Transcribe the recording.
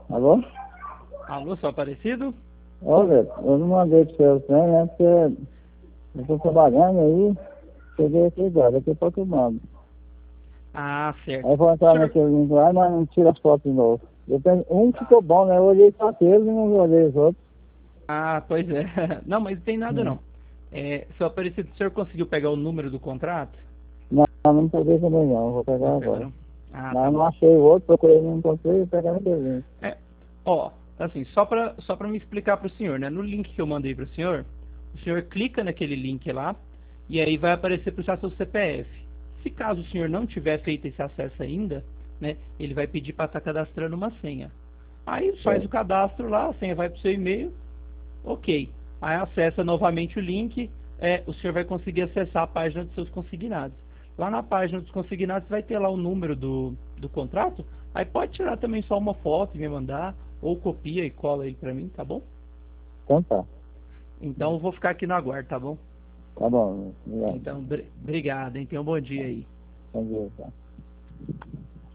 Alô? Alô, seu Aparecido? Olha, eu não mandei pro seu trem, né? Porque eu tô trabalhando aí, cheguei aqui agora, daqui a pouco eu mando. Ah, certo. Aí eu vou O entrar senhor... naquele link lá, mas não tira as fotos de novo. Eu tenho, um ficou bom, né? Eu olhei só aquele e não olhei os outros. Ah, pois é. Não, mas não tem nada Hum. não. Seu Aparecido, o senhor conseguiu pegar o número do contrato? Não, não peguei também não, vou Não pegar pegou agora. não? Ah, Mas tá eu não bom. achei o outro, procurei, não encontrei, vou pegar naquele link. É, ó, assim, só pra me explicar pro senhor, né? No link que eu mandei pro senhor, o senhor clica naquele link lá e aí vai aparecer pro seu CPF. Se caso o senhor não tiver feito esse acesso ainda, né, ele vai pedir para estar cadastrando uma senha. Aí faz o Certo. cadastro lá, a senha vai pro seu e-mail, ok. Aí acessa novamente o link, o senhor vai conseguir acessar a página dos seus consignados. Lá na página dos consignados vai ter lá o número do contrato. Aí pode tirar também só uma foto e me mandar, ou copia e cola aí pra mim, tá bom? Então tá. Então eu vou ficar aqui no aguardo, tá bom? Tá bom, obrigado. Então, obrigado, hein? Tenha um bom dia aí. Bom dia, tá.